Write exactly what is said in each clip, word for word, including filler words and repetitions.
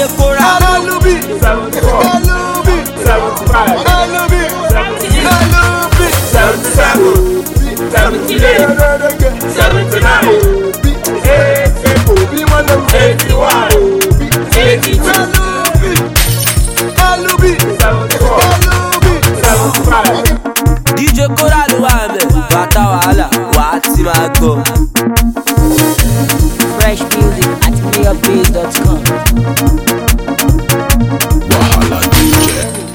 J Kora. Alubi, seventy-four, Alubi, seventy-five, Alubi, Alubi, seventy-seven, seventy-eight, seventy-nine, eighty, eighty-one, eighty-two, Alubi, seventy-four, Alubi, seventy-five. D J Kora ló wà mẹ́, bàtà wàhálà, wà á ti máa gbọ́. Fresh music at mayor base dot com. Wahala D J.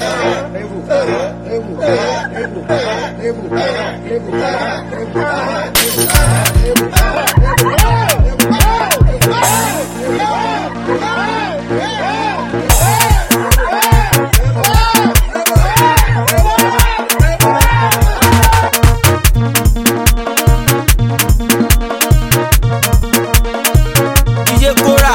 D J Kora.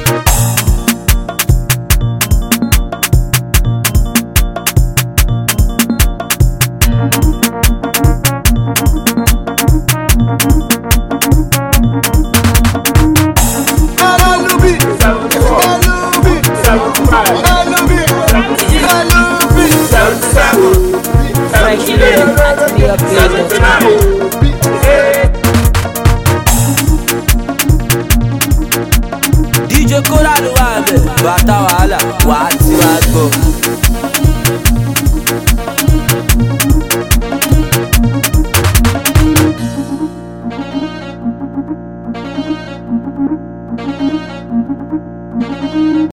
Alubi, seventy-four, Alubi, seventy-five, Alubi, Alubi, seventy-seven, Fresh music seventy-eight, at mayor base